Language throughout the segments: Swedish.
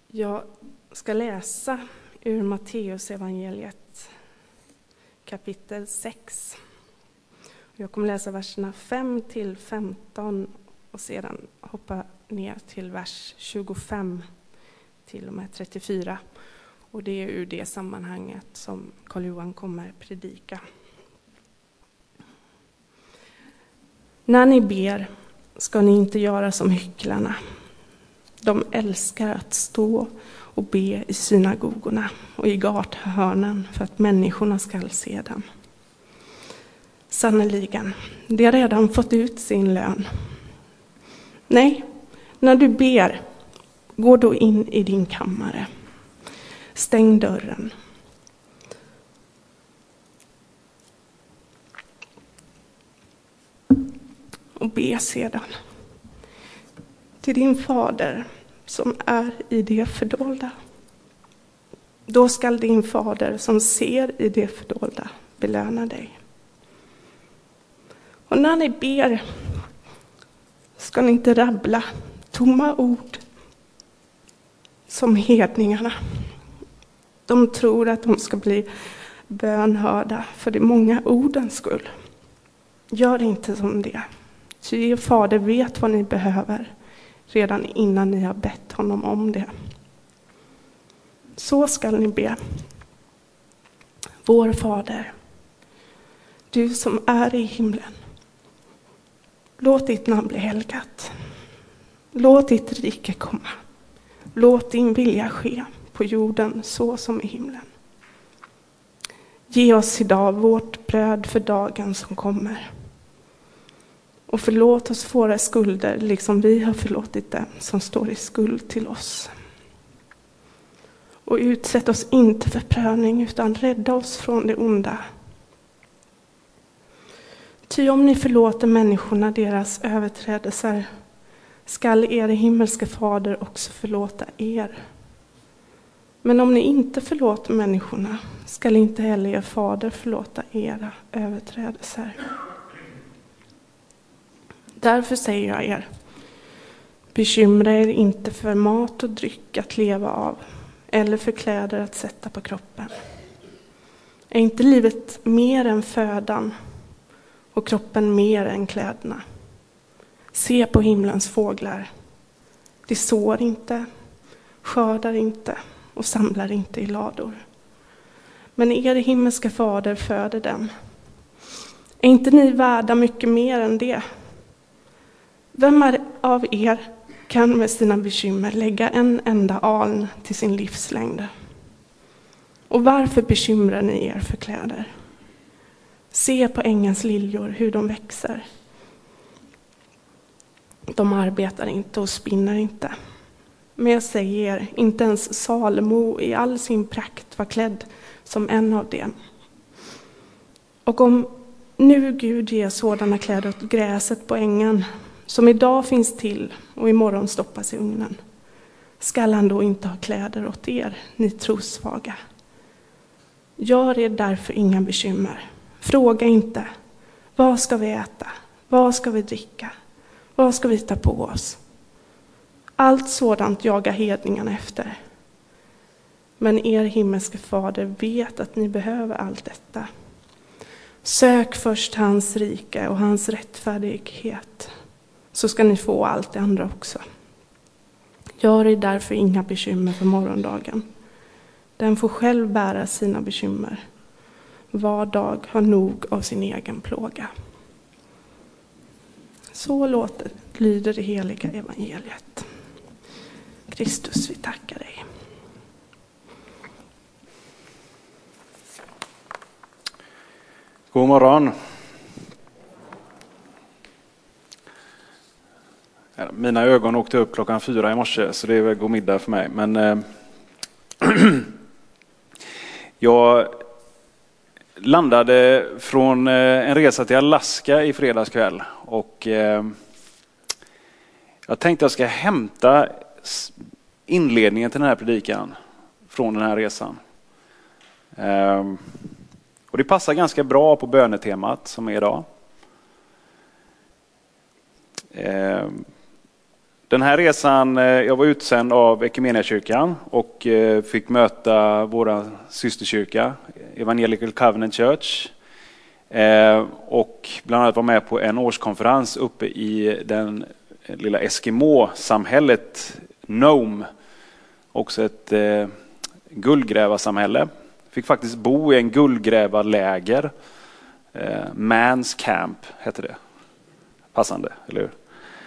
Jag ska läsa ur Matteus evangeliet kapitel 6. Jag kommer läsa verserna 5 till 15 och sedan hoppa ner till vers 25 till och med 34. Och det är ur det sammanhanget som Karl-Johan kommer predika. När ni ber ska ni inte göra som hycklarna. De älskar att stå och be i synagogorna och i gathörnen för att människorna ska se dem. Sannoliken, de har redan fått ut sin lön. Nej, när du ber, gå då in i din kammare. Stäng dörren. Och be sedan till din fader som är i det fördolda. Då skall din fader som ser i det fördolda belöna dig. Och när ni ber ska ni inte rabbla tomma ord som hedningarna. De tror att de ska bli bönhörda för de många ordens skull. Gör inte som det. Ty er fader vet vad ni behöver redan innan ni har bett honom om det. Så skall ni be. Vår fader, du som är i himlen. Låt ditt namn bli helgat. Låt ditt rike komma. Låt din vilja ske på jorden så som i himlen. Ge oss idag vårt bröd för dagen som kommer. Och förlåt oss våra skulder liksom vi har förlåtit dem som står i skuld till oss. Och utsätt oss inte för prövning utan rädda oss från det onda. Ty om ni förlåter människorna deras överträdelser skall er himmelske fader också förlåta er. Men om ni inte förlåter människorna skall inte heller er fader förlåta era överträdelser. Därför säger jag er, bekymra er inte för mat och dryck att leva av eller för kläder att sätta på kroppen. Är inte livet mer än födan och kroppen mer än kläderna? Se på himlens fåglar. De sår inte, skördar inte och samlar inte i lador. Men er himmelska fader föder dem. Är inte ni värda mycket mer än det? Vem av er kan med sina bekymmer lägga en enda aln till sin livslängd? Och varför bekymrar ni er för kläder? Se på ängens liljor hur de växer. De arbetar inte och spinner inte. Men jag säger er, inte ens Salomo i all sin prakt var klädd som en av dem. Och om nu Gud ger sådana kläder åt gräset på ängen, som idag finns till och imorgon stoppas i ugnen, skall han då inte ha kläder åt er, ni trosvaga? Gör er därför inga bekymmer. Fråga inte, vad ska vi äta? Vad ska vi dricka? Vad ska vi ta på oss? Allt sådant jagar hedningarna efter. Men er himmelske fader vet att ni behöver allt detta. Sök först hans rike och hans rättfärdighet, så ska ni få allt det andra också. Gör er därför inga bekymmer för morgondagen. Den får själv bära sina bekymmer. Var dag har nog av sin egen plåga. Så lyder det heliga evangeliet. Kristus, vi tackar dig. God morgon. Mina ögon åkte upp 4:00 i morse, så det är väl god middag för mig. Men jag landade från en resa till Alaska i fredags kväll. Och jag tänkte jag ska hämta inledningen till den här predikan från den här resan. Och det passar ganska bra på bönetemat som är idag. Den här resan, jag var utsänd av Equmeniakyrkan och fick möta våra systerkyrka, Evangelical Covenant Church. Och bland annat var med på en årskonferens uppe i den lilla Eskimo-samhället Nome. Också ett guldgrävarsamhälle. Fick faktiskt bo i en guldgrävarläger. Man's Camp heter det. Passande, eller hur?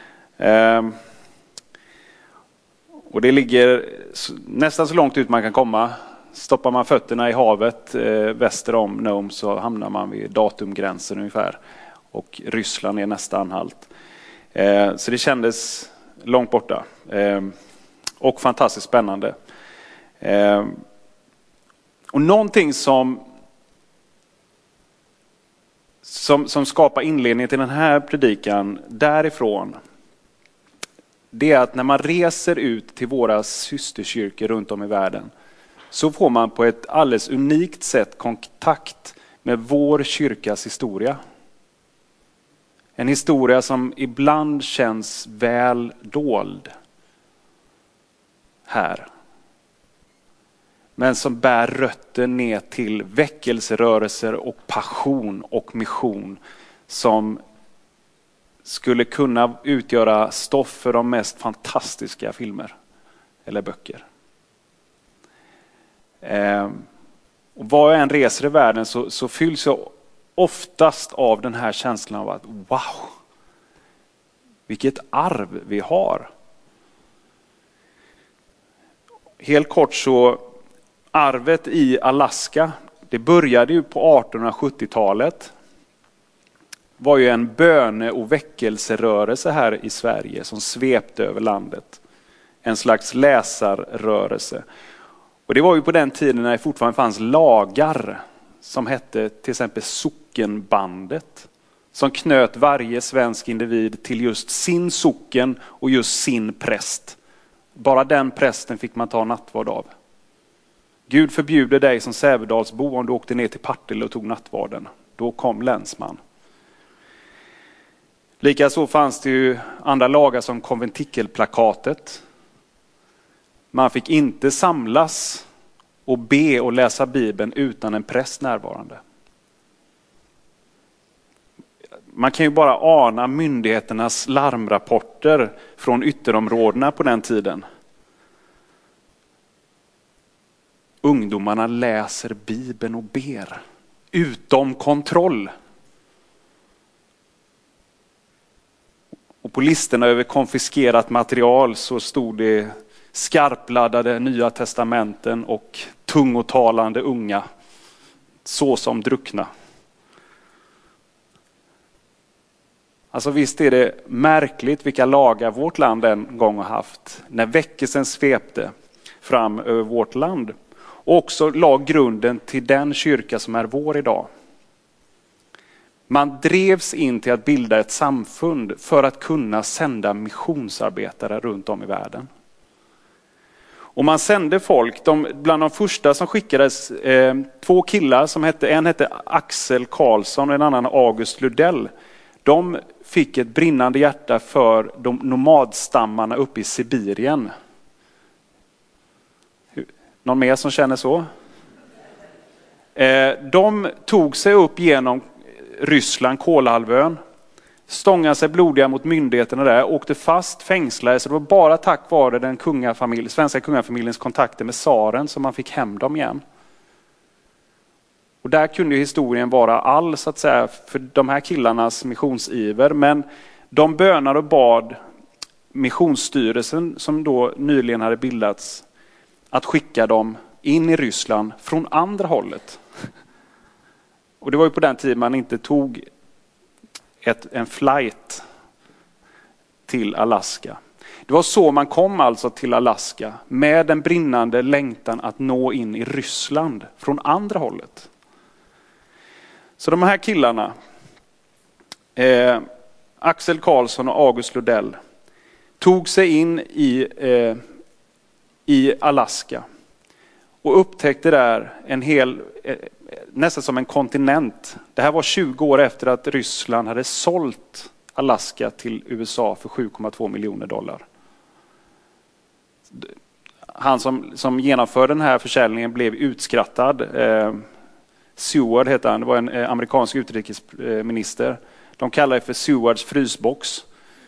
Och det ligger nästan så långt ut man kan komma. Stoppar man fötterna i havet väster om Nome så hamnar man vid datumgränsen ungefär. Och Ryssland är nästa anhalt. Så det kändes långt borta. Och fantastiskt spännande. Och någonting som skapar inledningen till den här predikan därifrån, det är att när man reser ut till våra systerkyrkor runt om i världen så får man på ett alldeles unikt sätt kontakt med vår kyrkas historia. En historia som ibland känns väl dold här. Men som bär rötter ner till väckelserörelser och passion och mission som skulle kunna utgöra stoff för de mest fantastiska filmer eller böcker. Och var jag än reser i världen så fylls jag oftast av den här känslan av att wow, vilket arv vi har. Helt kort så, arvet i Alaska, det började ju på 1870-talet. Var ju en böne- och väckelserörelse här i Sverige som svepte över landet. En slags läsarrörelse. Och det var ju på den tiden när det fortfarande fanns lagar som hette till exempel sockenbandet. Som knöt varje svensk individ till just sin socken och just sin präst. Bara den prästen fick man ta nattvard av. Gud förbjuder dig som Sävedalsbo om du åkte ner till Partille och tog nattvarden. Då kom länsman. Likaså fanns det ju andra lagar som konventikelplakatet. Man fick inte samlas och be och läsa Bibeln utan en präst närvarande. Man kan ju bara ana myndigheternas larmrapporter från ytterområdena på den tiden. Ungdomarna läser Bibeln och ber. Utom kontroll. Och på listorna över konfiskerat material så stod det skarpladdade Nya testamenten och tungotalande unga. Så som druckna. Alltså visst är det märkligt vilka lagar vårt land en gång har haft. När väckelsen svepte fram över vårt land. Och också la grunden till den kyrka som är vår idag. Man drevs in till att bilda ett samfund för att kunna sända missionsarbetare runt om i världen. Och man sände folk, bland de första som skickades, två killar som en hette Axel Karlsson och en annan August Ludell. De fick ett brinnande hjärta för de nomadstammarna uppe i Sibirien. Någon mer som känner så? De tog sig upp genom Ryssland, Kolahalvön. Stångade sig blodiga mot myndigheterna där. Åkte fast, fängslades. Det var bara tack vare den svenska kungafamiljens kontakter med tsaren som man fick hem dem igen. Och där kunde ju historien vara all så att säga för de här killarnas missionsiver. Men de bönade och bad missionsstyrelsen som då nyligen hade bildats att skicka dem in i Ryssland från andra hållet. Och det var ju på den tiden man inte tog en flight till Alaska. Det var så man kom alltså till Alaska med en brinnande längtan att nå in i Ryssland från andra hållet. Så de här killarna, Axel Karlsson och August Ludell, tog sig in i Alaska och upptäckte där nästan som en kontinent. Det här var 20 år efter att Ryssland hade sålt Alaska till USA för $7,2 miljoner. Han som genomförde den här försäljningen blev utskrattad. Seward heter han, det var en amerikansk utrikesminister. De kallar det för Sewards frysbox.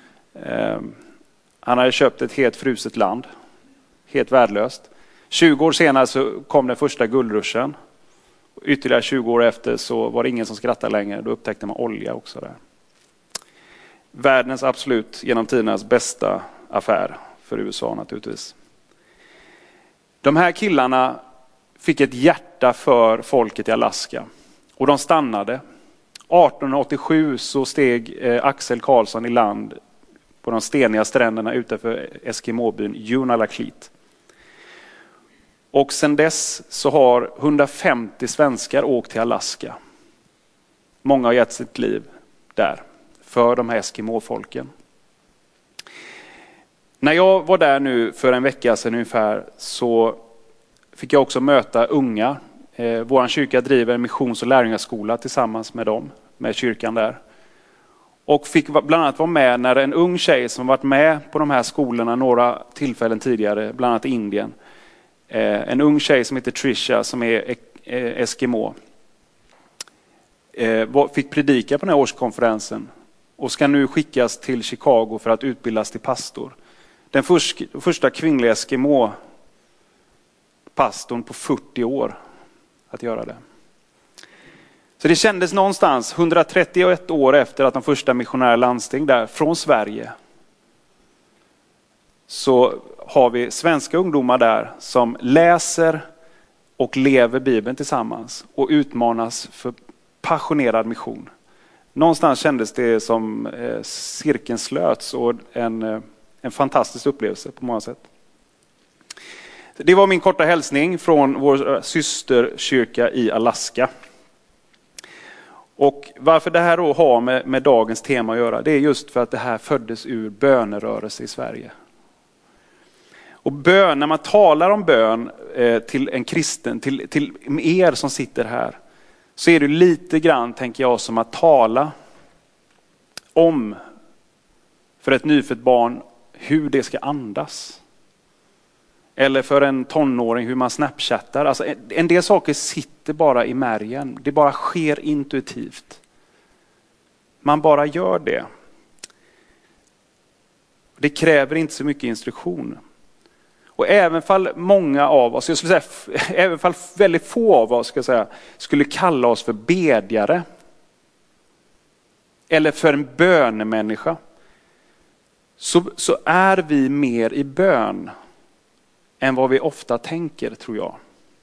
Han hade köpt ett helt fruset land. Helt värdelöst. 20 år senare så kom den första guldruschen. Ytterligare 20 år efter så var det ingen som skrattade längre. Då upptäckte man olja också där. Världens absolut genom tidernas bästa affär för USA naturligtvis. De här killarna fick ett hjärta för folket i Alaska. Och de stannade. 1887 så steg Axel Karlsson i land på de steniga stränderna utanför Eskimobyn Unalakleet. Och sedan dess så har 150 svenskar åkt till Alaska. Många har gett sitt liv där för de här Eskimo-folken. När jag var där nu för en vecka sedan ungefär så fick jag också möta unga. Vår kyrka driver en missions- och lärjungaskola tillsammans med dem, med kyrkan där. Och fick bland annat vara med när en ung tjej som varit med på de här skolorna några tillfällen tidigare, bland annat i Indien. En ung tjej som heter Trisha som är Eskimo. Fick predika på den här årskonferensen och ska nu skickas till Chicago för att utbildas till pastor. Den första kvinnliga Eskimo-pastorn på 40 år att göra det. Så det kändes någonstans 131 år efter att de första missionära landsteg där från Sverige. Så har vi svenska ungdomar där som läser och lever Bibeln tillsammans och utmanas för passionerad mission. Någonstans kändes det som cirkeln slöts och en fantastisk upplevelse på många sätt. Det var min korta hälsning från vår systerkyrka i Alaska. Och varför det här då har med dagens tema att göra, det är just för att det här föddes ur bönerörelse i Sverige. Och bön, när man talar om bön till en kristen, till er som sitter här, så är det lite grann, tänker jag, som att tala om för ett nyfött barn hur det ska andas. Eller för en tonåring hur man snapchattar. Alltså en del saker sitter bara i märgen. Det bara sker intuitivt. Man bara gör det. Det kräver inte så mycket instruktion. Och även fall många av oss, jag skulle säga, även fall väldigt få av oss skulle kalla oss för bedjare. Eller för en bönemänniska. Så är vi mer i bön än vad vi ofta tänker, tror jag.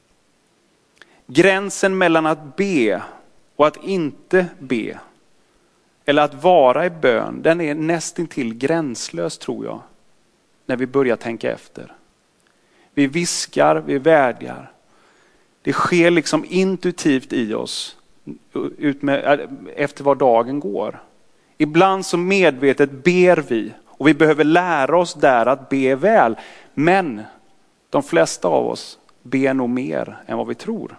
Gränsen mellan att be och att inte be, eller att vara i bön, den är nästintill gränslös, tror jag, när vi börjar tänka efter. Vi viskar, vi vädjar. Det sker liksom intuitivt i oss efter vad dagen går. Ibland så medvetet ber vi, och vi behöver lära oss där att be väl. Men de flesta av oss ber nog mer än vad vi tror.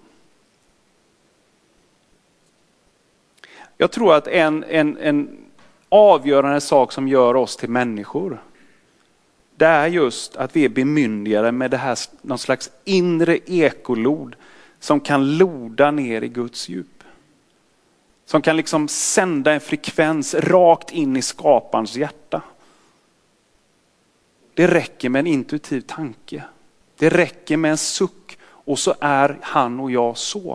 Jag tror att en avgörande sak som gör oss till människor, det är just att vi är bemyndigade med det här, någon slags inre ekolod som kan loda ner i Guds djup. Som kan liksom sända en frekvens rakt in i skaparens hjärta. Det räcker med en intuitiv tanke. Det räcker med en suck och så är han och jag så.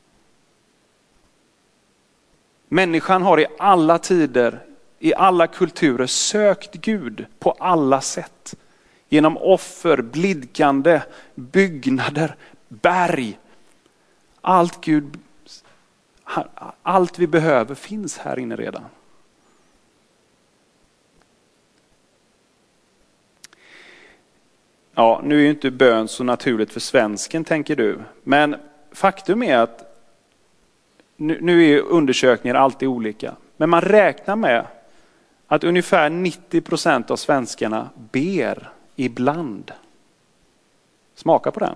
Människan har i alla tider, i alla kulturer sökt Gud på alla sätt. Genom offer, blidkande, byggnader, berg. Allt vi behöver finns här inne redan. Ja, nu är ju inte bön så naturligt för svensken, tänker du. Men faktum är att nu är undersökningar alltid olika. Men man räknar med att ungefär 90% av svenskarna ber ibland. Smaka på den.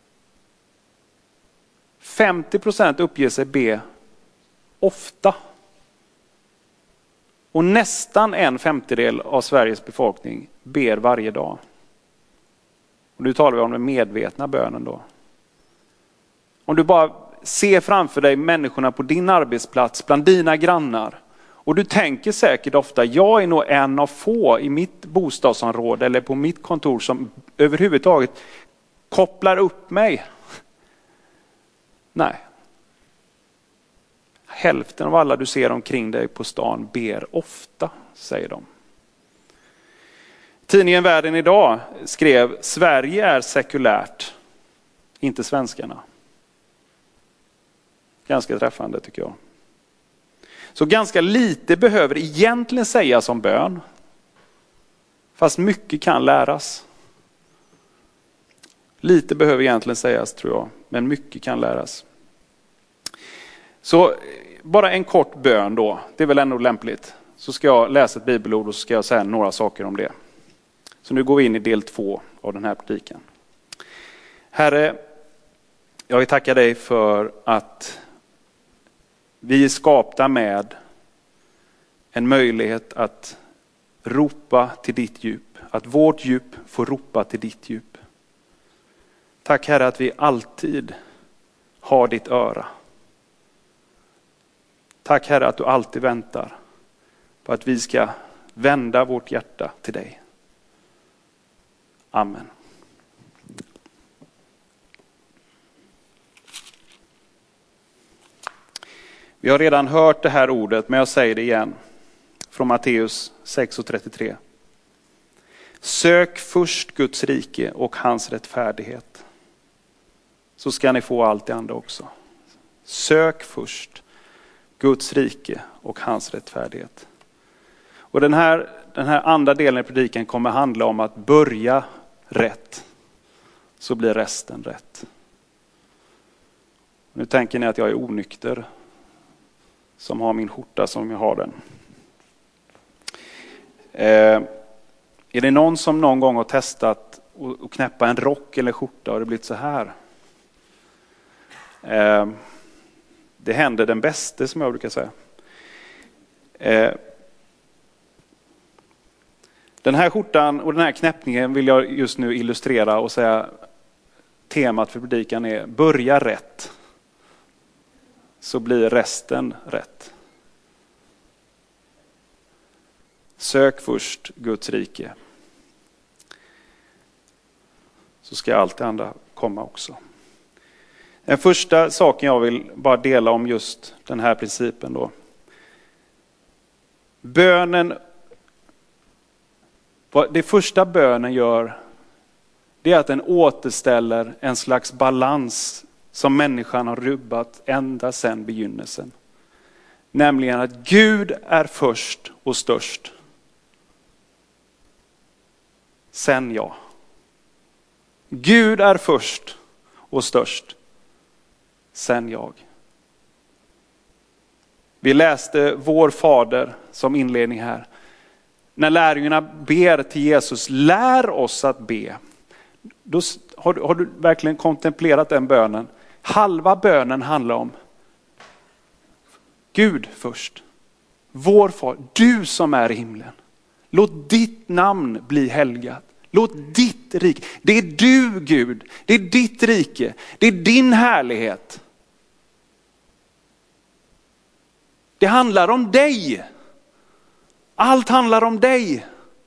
50% uppger sig be ofta. Och nästan 1/50 av Sveriges befolkning ber varje dag. Och nu talar vi om den medvetna bönen då. Om du bara ser framför dig människorna på din arbetsplats, bland dina grannar. Och du tänker säkert ofta, jag är nog en av få i mitt bostadsområde eller på mitt kontor som överhuvudtaget kopplar upp mig. Nej. Hälften av alla du ser omkring dig på stan ber ofta, säger de. Tidningen Världen idag skrev, Sverige är sekulärt, inte svenskarna. Ganska träffande tycker jag. Så ganska lite behöver egentligen sägas om bön. Fast mycket kan läras. Lite behöver egentligen sägas tror jag, men mycket kan läras. Så bara en kort bön då, det är väl ändå lämpligt. Så ska jag läsa ett bibelord och så ska jag säga några saker om det. Så nu går vi in i del 2 av den här predikan. Herre, jag vill tacka dig för att vi är skapta med en möjlighet att ropa till ditt djup. Att vårt djup får ropa till ditt djup. Tack Herre att vi alltid har ditt öra. Tack Herre att du alltid väntar på att vi ska vända vårt hjärta till dig. Amen. Vi har redan hört det här ordet, men jag säger det igen. Från Matteus 6:33. Sök först Guds rike och hans rättfärdighet. Så ska ni få allt det andra också. Sök först Guds rike och hans rättfärdighet. Och den här andra delen i predikan kommer handla om att börja rätt. Så blir resten rätt. Nu tänker ni att jag är onykter. Som har min skjorta som jag har den. Är det någon som någon gång har testat att knäppa en rock eller skjorta och det blivit så här? Det händer den bästa som jag brukar säga. Den här skjortan och den här knäppningen vill jag just nu illustrera och säga temat för predikan är börja rätt. Så blir resten rätt. Sök först Guds rike. Så ska allt det andra komma också. Den första saken jag vill bara dela om just den här principen då. Det första bönen gör, det är att den återställer en slags balans som människan har rubbat ända sedan begynnelsen. Nämligen att Gud är först och störst. Sen jag. Gud är först och störst. Sen jag. Vi läste vår fader som inledning här. När lärjungarna ber till Jesus, lär oss att be. Då har du verkligen kontemplerat den bönen? Halva bönen handlar om Gud först. Vår far, du som är i himlen. Låt ditt namn bli helgat. Låt ditt rike, det är du Gud, det är ditt rike, det är din härlighet. Det handlar om dig. Allt handlar om dig.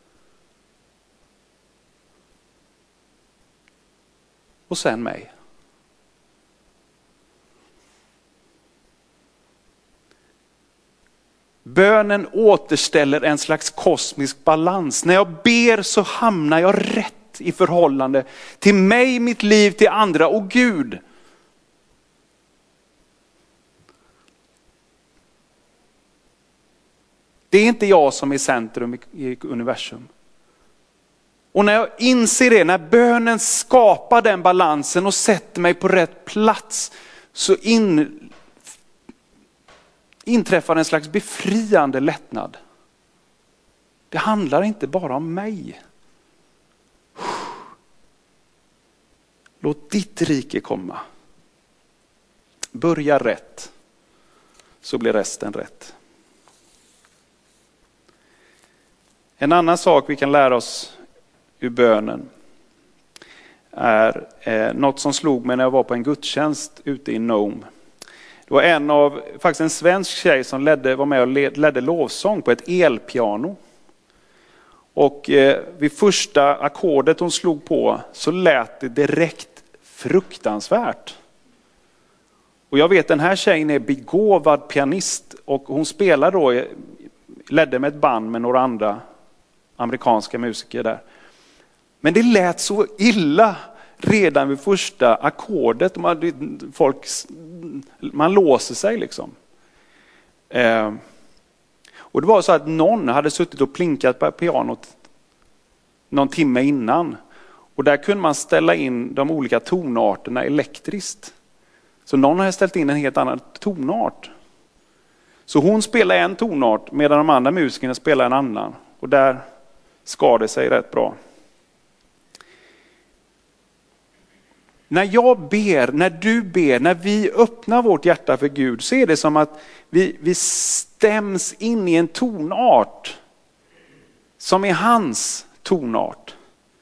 Och sen mig. Bönen återställer en slags kosmisk balans. När jag ber så hamnar jag rätt i förhållande till mig, mitt liv, till andra och Gud. Det är inte jag som är centrum i universum. Och när jag inser det, när bönen skapar den balansen och sätter mig på rätt plats, så inträffar en slags befriande lättnad. Det handlar inte bara om mig. Låt ditt rike komma. Börja rätt, så blir resten rätt. En annan sak vi kan lära oss ur bönen är något som slog mig när jag var på en gudstjänst ute i Nome. Det var faktiskt en svensk tjej som var med och ledde lovsång på ett elpiano. Och vid första ackordet hon slog på så lät det direkt fruktansvärt. Och jag vet, den här tjejen är begåvad pianist och hon ledde med ett band med några andra amerikanska musiker där. Men det lät så illa redan vid första ackordet. Man låser sig liksom. Och det var så att någon hade suttit och plinkat på pianot någon timme innan. Och där kunde man ställa in de olika tonarterna elektriskt. Så någon hade ställt in en helt annan tonart. Så hon spelar en tonart medan de andra musikerna spelar en annan. Och där skar det sig rätt bra. När jag ber, när du ber, när vi öppnar vårt hjärta för Gud så är det som att vi stäms in i en tonart som är hans tonart.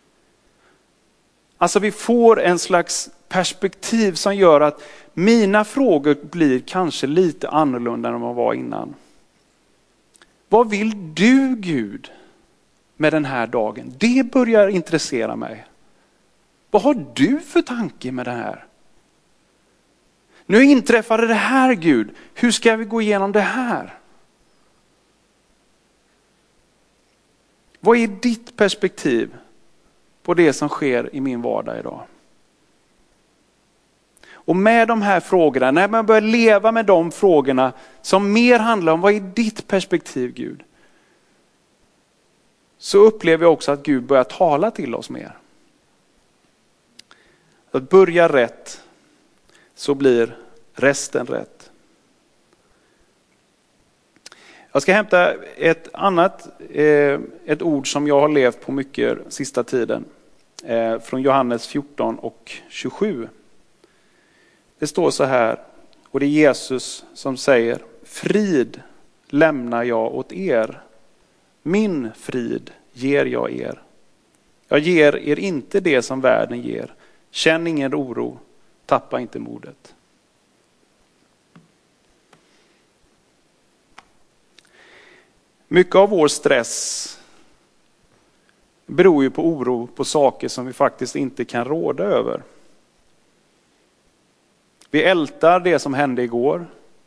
Alltså vi får en slags perspektiv som gör att mina frågor blir kanske lite annorlunda än de var innan. Vad vill du, Gud, med den här dagen? Det börjar intressera mig. Vad har du för tanke med det här? Nu inträffade det här, Gud. Hur ska vi gå igenom det här? Vad är ditt perspektiv på det som sker i min vardag idag? Och med de här frågorna, när man börjar leva med de frågorna som mer handlar om vad är ditt perspektiv, Gud? Så upplever jag också att Gud börjar tala till oss mer. Att börja rätt så blir resten rätt. Jag ska hämta ett ord som jag har levt på mycket sista tiden. Från Johannes 14 och 27. Det står så här, och det är Jesus som säger: frid lämnar jag åt er. Min frid ger jag er. Jag ger er inte det som världen ger. Känn ingen oro, tappa inte modet. Mycket av vår stress beror ju på oro på saker som vi faktiskt inte kan råda över. Vi ältar det som hände igår.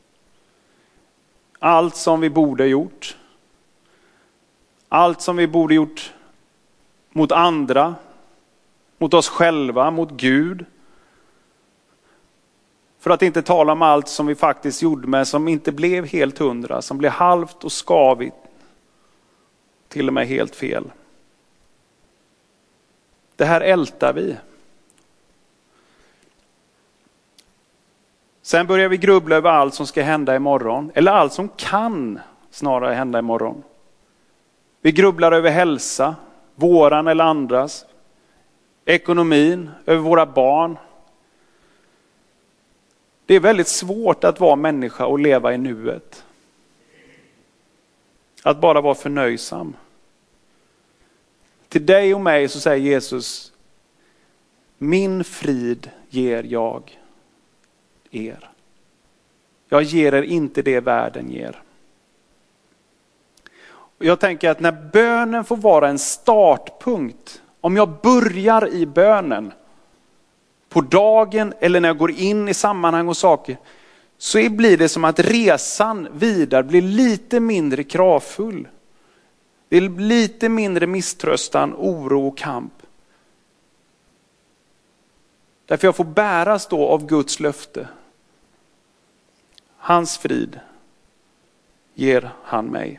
Allt som vi borde gjort. Allt som vi borde gjort mot andra. Mot oss själva, mot Gud. För att inte tala om allt som vi faktiskt gjorde med som inte blev helt 100. Som blev halvt och skavigt. Till och med helt fel. Det här ältar vi. Sen börjar vi grubbla över allt som ska hända imorgon. Eller allt som kan snarare hända imorgon. Vi grubblar över hälsa. Våran eller andras. Ekonomin. Över våra barn. Det är väldigt svårt att vara människa och leva i nuet. Att bara vara förnöjsam. Till dig och mig så säger Jesus: min frid ger jag er. Jag ger er inte det världen ger. Och jag tänker att när bönen får vara en startpunkt, om jag börjar i bönen på dagen eller när jag går in i sammanhang och saker, så blir det som att resan vidare blir lite mindre kravfull. Det är lite mindre misströstan, oro och kamp. Därför jag får bäras då av Guds löfte. Hans frid ger han mig.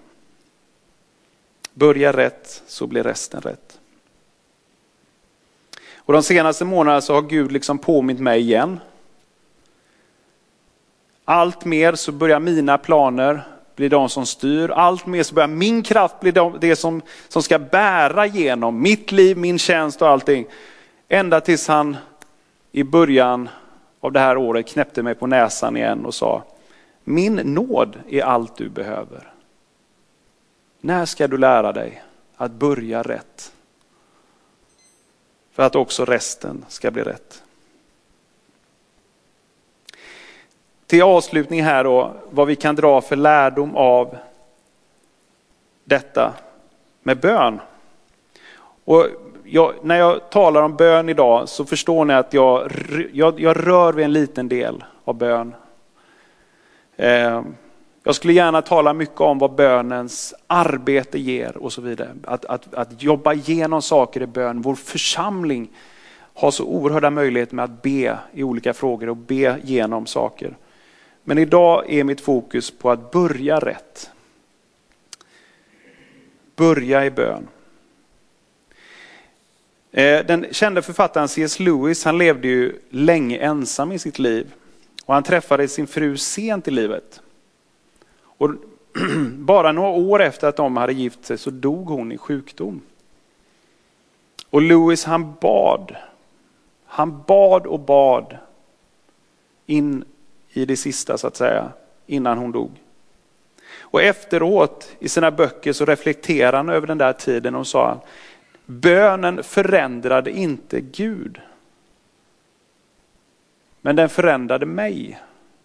Börja rätt så blir resten rätt. Och de senaste månaderna så har Gud liksom påmint mig igen. Allt mer så börjar mina planer bli de som styr. Allt mer så börjar min kraft bli det som ska bära igenom mitt liv, min tjänst och allting. Ända tills han i början av det här året knäppte mig på näsan igen och sa: min nåd är allt du behöver. När ska du lära dig att börja rätt? för att också resten ska bli rätt. Till avslutning här då, vad vi kan dra för lärdom av detta med bön. Och när jag talar om bön idag så förstår ni att jag rör vid en liten del av bön. Jag skulle gärna tala mycket om vad bönens arbete ger och så vidare. Att jobba igenom saker i bön. Vår församling har så oerhörda möjligheter med att be i olika frågor och be igenom saker. Men idag är mitt fokus på att börja rätt. Börja i bön. Den kände författaren C.S. Lewis, han levde ju länge ensam i sitt liv. Och han träffade sin fru sent i livet. Och bara några år efter att de hade gift sig så dog hon i sjukdom. Och Lewis han bad in i det sista så att säga, innan hon dog. Och efteråt i sina böcker så reflekterar han över den där tiden och sa: bönen förändrade inte Gud, men den förändrade mig.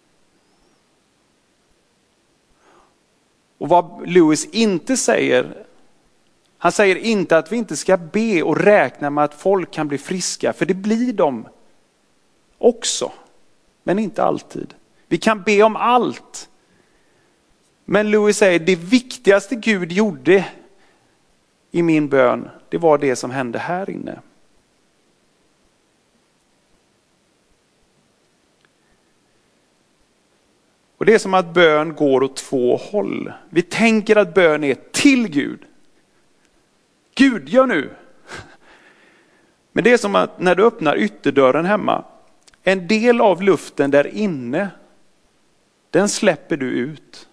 Och vad Lewis inte säger, han säger inte att vi inte ska be och räkna med att folk kan bli friska, för det blir de också, men inte alltid. Vi kan be om allt. Men Lewis säger det viktigaste Gud gjorde i min bön, det var det som hände här inne. Och det är som att bön går åt två håll. Vi tänker att bön är till Gud. Gud, gör nu. Men det är som att när du öppnar ytterdörren hemma, en del av luften där inne, den släpper du ut.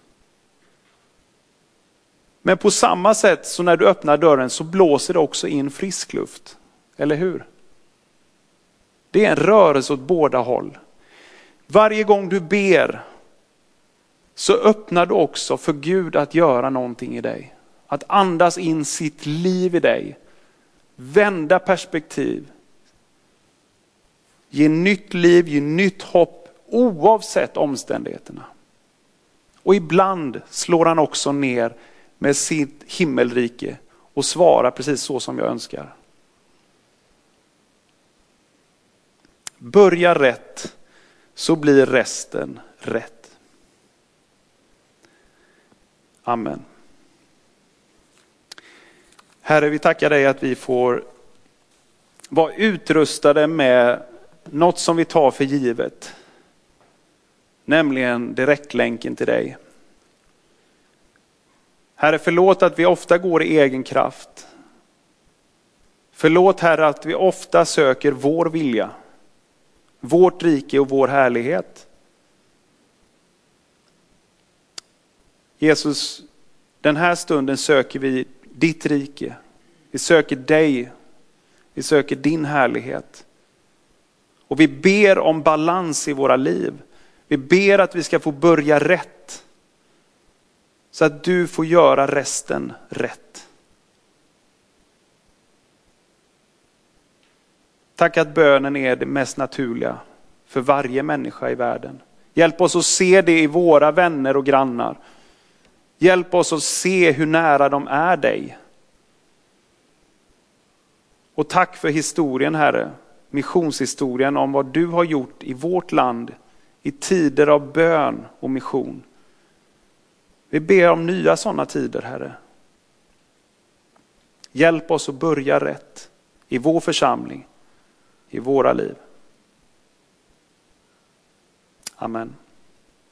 Men på samma sätt så när du öppnar dörren så blåser det också in frisk luft. Eller hur? Det är en rörelse åt båda håll. Varje gång du ber så öppnar du också för Gud att göra någonting i dig. Att andas in sitt liv i dig. Vända perspektiv. Ge nytt liv, ge nytt hopp oavsett omständigheterna. Och ibland slår han också ner med sitt himmelrike och svarar precis så som jag önskar. Börja rätt så blir resten rätt. Amen. Herre, vi tackar dig att vi får vara utrustade med något som vi tar för givet. Nämligen direktlänken till dig. Herre, förlåt att vi ofta går i egen kraft. Förlåt Herre att vi ofta söker vår vilja, vårt rike och vår härlighet. Jesus, den här stunden söker vi ditt rike. Vi söker dig. Vi söker din härlighet. Och vi ber om balans i våra liv. Vi ber att vi ska få börja rätt. Så att du får göra resten rätt. Tack att bönen är det mest naturliga för varje människa i världen. Hjälp oss att se det i våra vänner och grannar. Hjälp oss att se hur nära de är dig. Och tack för historien, Herre. Missionshistorien om vad du har gjort i vårt land i tider av bön och mission. Vi ber om nya sådana tider, Herre. Hjälp oss att börja rätt i vår församling, i våra liv. Amen.